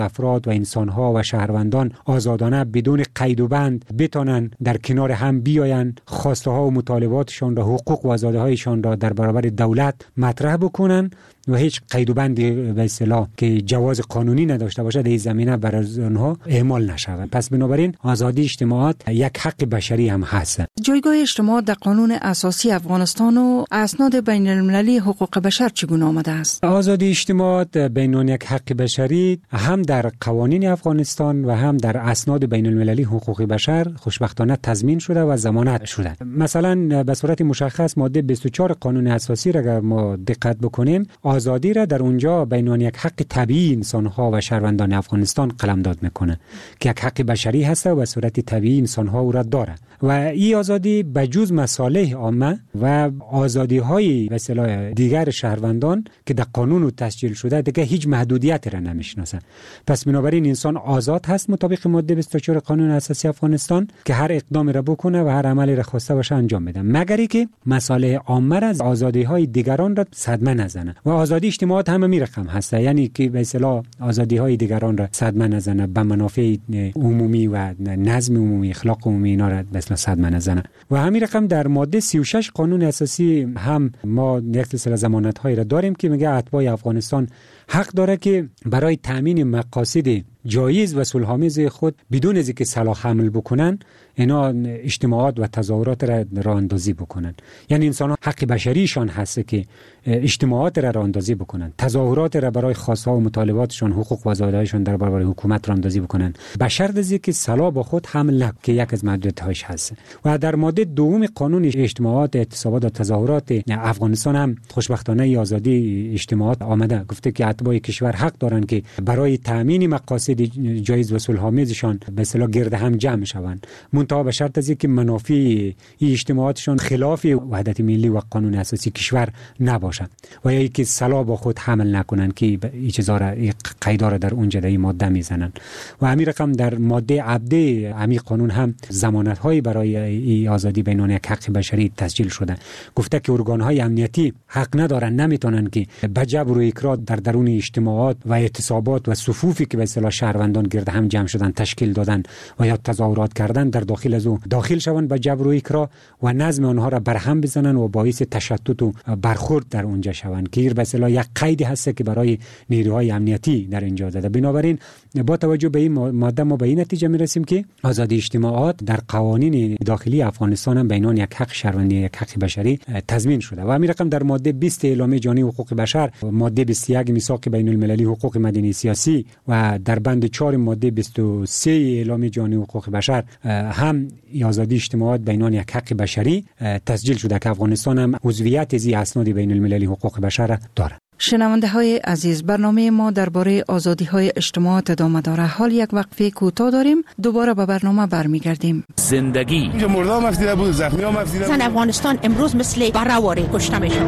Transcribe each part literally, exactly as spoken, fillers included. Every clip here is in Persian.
افراد و انسان‌ها و شهروندان آزادانه بدون قید و بند بتونن در کنار هم بیاین، خواسته ها و مطالباتشان را، حقوق و آزادی‌هایشان را در برابر دولت مطرح بکنن و هیچ قید و بندی به اصطلاح که جواز قانونی نداشته باشه در این زمینه بر آنها اعمال نشود. پس بنابراین آزادی اجتماعات یک حق بشری هم هست. جایگاه اجتماعات در قانون اساسی افغانستان و اسناد بین المللی حقوق بشر چگونه آمده است؟ آزادی اجتماعات بین یک حق بشری هم در قوانین افغانستان و هم در اسناد بین المللی حقوق بشر خوشبختانه تضمین شده و ضمانت شده. مثلا به صورت مشخص ماده بیست و چهار قانون اساسی را اگر ما دقت بکنیم، آزادی را در اونجا بین یک حق طبیعی انسان‌ها و شهروندان افغانستان قلمداد میکنه که یک حق بشری هست و به صورت طبیعی انسان‌ها او را داره و این آزادی به جز مصالح عامه و آزادی‌های به اصطلاح دیگر شهروندان که در قانون تسجیل شده دیگه هیچ محدودیتی را نمیشناسه. پس بنابراین انسان آزاد هست مطابق ماده بیست و چهار قانون اساسی افغانستان که هر اقدامی را بکنه و هر عملی را خواسته باشه انجام بده، مگر اینکه مصالح عامه را از آزادی‌های دیگران را صدمه نزنه. و آزادی اجتماعات هم می رقم هست، یعنی که به اصطلاح آزادی‌های دیگران را صدمه نزنه، به منافع عمومی و نظم عمومی، اخلاق عمومی اینا را به اصطلاح صدمه نزنه. و همین رقم در ماده سی و شش قانون اساسی هم ما یک سلسله ضمانت‌هایی را داریم که میگه اتباع افغانستان حق داره که برای تامین مقاصد جایز و صلح‌آمیز خود بدون از اینکه سلاح حمل بکنن اینا اجتماعات و تظاهرات را راه اندازی بکنن. یعنی انسان حق بشریشان هست که اجتماعات را راه اندازی بکنن، تظاهرات را برای خواست‌ها و مطالباتشان، حقوق و آزادی‌هایشان در برابر حکومت راه اندازی بکنن، به شرط از اینکه سلاح با خود حمل نکنند که یک از محدودیت‌هاش هست. و در ماده دوم قانون اجتماعات، اعتصابات و تظاهرات افغانستان هم خوشبختانه آزادی اجتماعات آمده، گفته که اتباع کشور حق دارند که برای تامین مقاصد جایز و صلح‌آمیزشان به اصطلاح گرد هم جمع شوند، منتها به شرط از اینکه منافع این اجتماعاتشان خلاف وحدت ملی و قانون اساسی کشور نباشد و یا اینکه سلاح با خود حمل نکنند که این چیزا را قیدا را در اونجا در این ماده میزنن. و همین رقم در ماده عبده همین قانون هم ضمانت‌های برای این آزادی بین یک حق بشری تسجیل شده، گفته که ارگان‌های امنیتی حق ندارن، نمیتونن که به جبر و اکراه در درون اجتماعات و اعتصابات و صفوفی که به اصطلاح شهروندان گرد هم جمع شدن تشکیل دادن و یا تظاهرات کردن در داخل از او داخل شوند به جبر و اکراه و نظم آنها را برهم بزنن و باعث تشتت و برخورد در اونجا شوند که به اصطلاح یک قیدی هست که برای نیروهای امنیتی در اینجا زده. بنابراین با توجه به این ماده ما به این نتیجه میرسیم که آزادی اجتماعات در قوانین داخلی افغانستان هم بینان یک حق شهروندی، یک حق بشری تضمین شده. و همین رقم در ماده بیست اعلامیه جهانی حقوق بشر، ماده بیست و یک میثاق بین المللی حقوق مدنی سیاسی و در بند چهار ماده بیست و سه اعلامیه جهانی حقوق بشر هم آزادی اجتماعات بینان یک حق بشری تسجیل شده که افغانستان هم عضویت از اسناد بین المللی حقوق بشر دارد. شنونده های عزیز، برنامه ما درباره آزادی های اجتماعات ادامه داره. حال یک وقفه کوتاه داریم، دوباره به برنامه برمیگردیم. زندگی اینجا مردم افزیده بود، زخمی هم افزیده بود. زن افغانستان امروز مثل برهواره کشته میشه.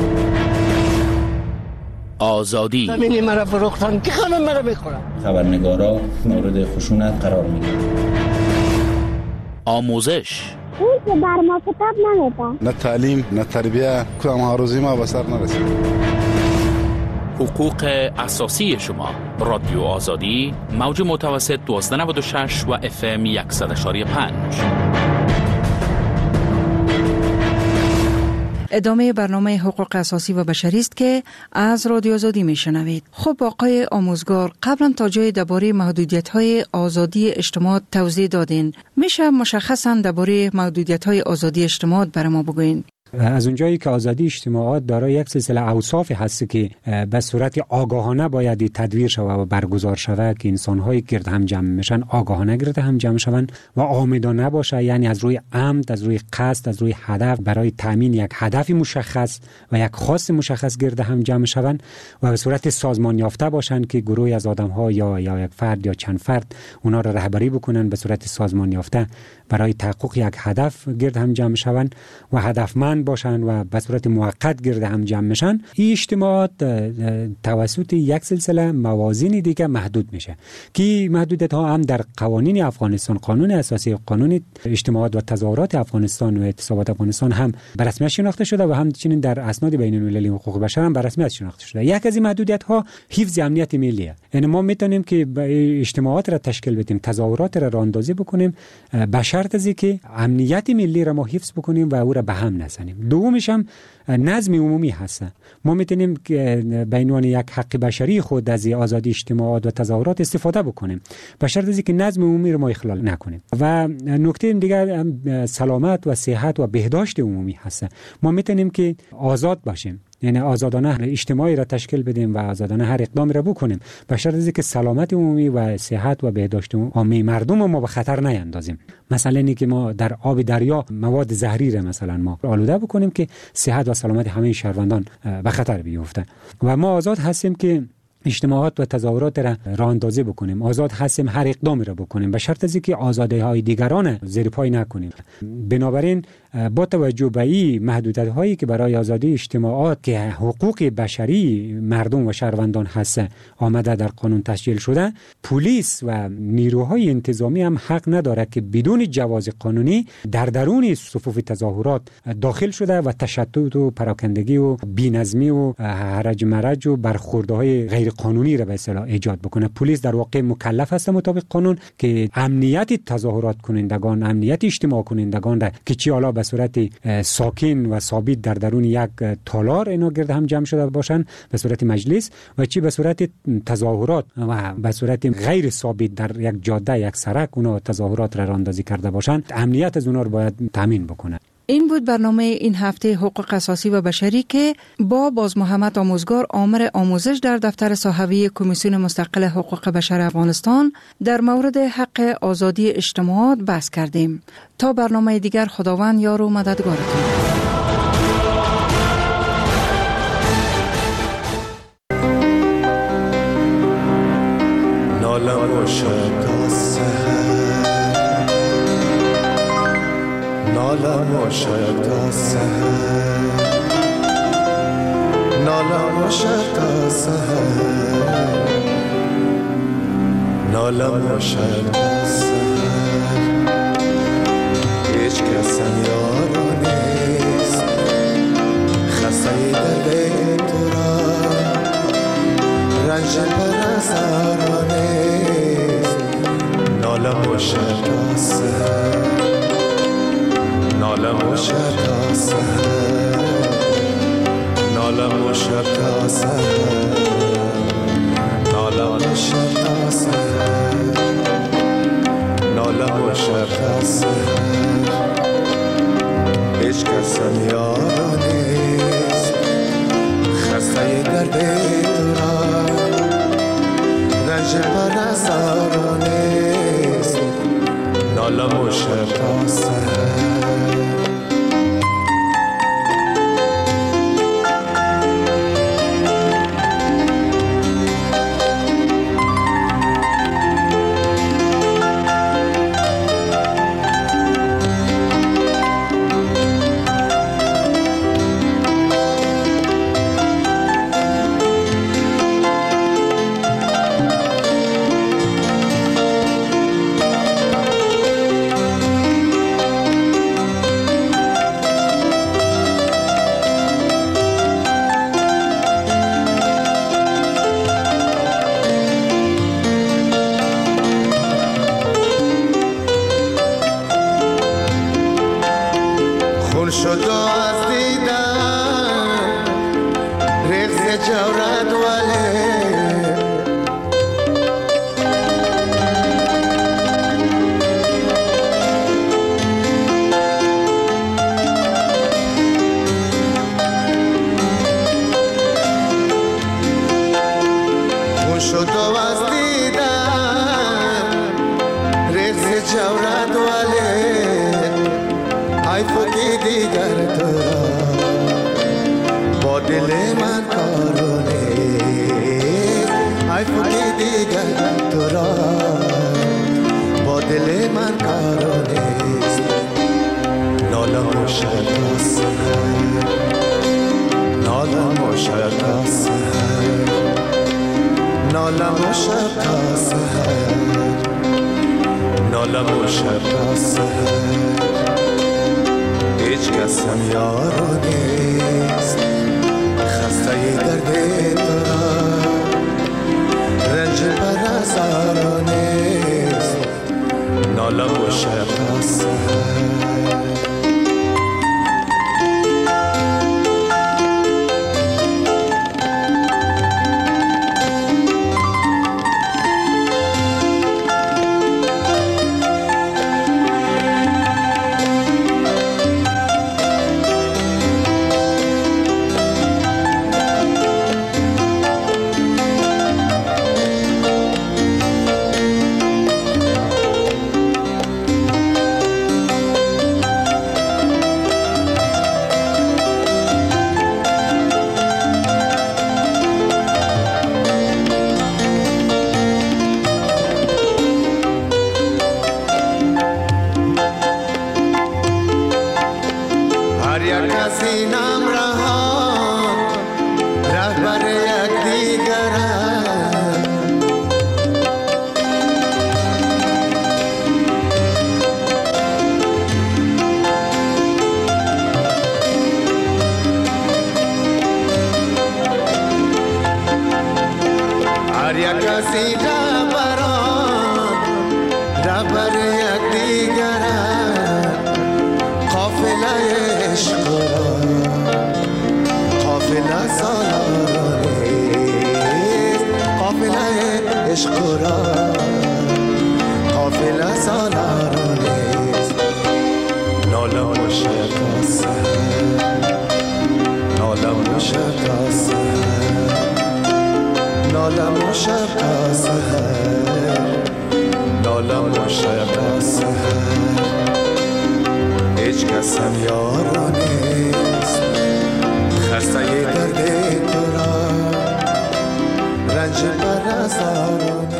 آزادی زمینی مرا فروختن که خانم مرا بخورن. خبرنگارا مورد خشونت قرار میگیرن. آموزش اون که بر ما کتاب نمیده، نه تعلیم نه تربیه، کدام آرزوی ما به سر نرسید. حقوق اساسی شما. رادیو آزادی، موج متوسط دوازده نود و شش و اف ام صد و شش و پنج. ادامه برنامه حقوق اساسی و بشری است که از رادیو آزادی میشنوید. خب آقای آموزگار، قبلا تا جای درباره محدودیت‌های آزادی اجتماعات توضیح دادین. میشه مشخصاً درباره محدودیت‌های آزادی اجتماعات برای ما بگوین؟ از اونجایی که آزادی اجتماعات دارای یک سلسله اوصاف هست که به صورت آگاهانه باید تدویر شود و برگزار شود که انسان‌های گرد هم جمع میشن آگاهانه گرد هم جمع شوند و عامدانه باشه، یعنی از روی عمد، از روی قصد، از روی هدف برای تامین یک هدف مشخص و یک خواست مشخص گرد هم جمع شوند و به صورت سازمان یافته باشند که گروهی از آدم‌ها یا یا یک فرد یا چند فرد اونا را رهبری بکنن به صورت سازمان یافته برای تحقق یک هدف گرد هم جمع شوند و هدفمند چند باشن و به صورت موقت گرد هم جمع میشن، این اجتماعات توسط یک سلسله موازین دیگه محدود میشه که محدودیت ها هم در قوانین افغانستان، قانون اساسی، قانون اجتماعات و تظاهرات افغانستان و اعتصابات افغانستان هم به رسمیت شناخته شده و همچنین در اسناد بین المللی حقوق بشر هم به رسمیت شناخته شده. یک از این محدودیت ها حفظ امنیت ملیه. یعنی ما میتونیم که اجتماعات را تشکیل بدیم، تظاهرات را راهاندازی بکنیم به شرط از که امنیت ملی را ما حفظ بکنیم و او را به هم نزنیم. دومش هم نظم عمومی هست. ما میتونیم به عنوان یک حق بشری خود از آزادی اجتماعات و تظاهرات استفاده بکنیم به شرط از که نظم عمومی را ما اخلال نکنیم. و نکته دیگر سلامت و صحت و بهداشت عمومی هست. ما میتونیم که آزاد باشیم، یعنی آزادانه اجتماعی را تشکیل بدیم و آزادانه هر اقدامی را بکنیم به شرط از که سلامت عمومی و صحت و بهداشت عمومی مردم ما به خطر نیندازیم. مثلا اینکه ما در آب دریا مواد زهری را مثلا ما آلوده بکنیم که صحت و سلامت همه شهروندان به خطر بیفته. و ما آزاد هستیم که اجتماعات و تظاهرات را راه اندازی بکنیم، آزاد هستیم هر اقدامی را بکنیم به شرط از اینکه آزادی‌های دیگران زیر پای نکنیم. بنابراین با توجه به این محدودیت‌هایی که برای آزادی اجتماعات که حقوق بشری مردم و شهروندان هست آمده در قانون تسجیل شده، پلیس و نیروهای انتظامی هم حق نداره که بدون جواز قانونی در درون صفوف تظاهرات داخل شده و تشدد و پراکندگی و بی‌نظمی و هرج مرج و برخوردهای غیر قانونی را به اصطلاح ایجاد بکنه. پلیس در واقع مکلف است مطابق قانون که امنیت تظاهرات کنندگان، امنیت اجتماع کنندگان را که چی حالا به صورت ساکن و ثابت در درون یک تالار اینا گرد هم جمع شده باشن به صورت مجلس و چی به صورت تظاهرات و به صورت غیر ثابت در یک جاده، یک سرک اونا تظاهرات را راهاندازی کرده باشن، امنیت از اونا رو باید تامین بکنه. این بود برنامه این هفته حقوق اساسی و بشری که با باز محمد آموزگار آمر آموزش در دفتر صحوی کمیسیون مستقل حقوق بشر افغانستان در مورد حق آزادی اجتماعات بحث کردیم. تا برنامه دیگر خداوند یار و مددگارتون. نالم و شد نالم و شاید تا سحر، نالم و شاید تا سحر، نالم و شاید تا سحر. هیچ کسم یارو نیست خسته دل تو را، رنج پرزارو نیست. نالم و شاید تا سحر، نالم و شب تا سحر، نالم و شب تا سحر، نالم و شب تا سحر، نالم و شب تا سحر. هیچ کسم یارو نیست خسته درد تو را، رنج پرزارو نیست. نالم و شب تا سحر. نالم و شب تا سحر. شب سحر هیچ کسم یارو نیست خسته درد تو را رنج پرزارو نیست ناله و شب سحر هیچ کسم یارو نیست خسته درد تو را رنج پرزارو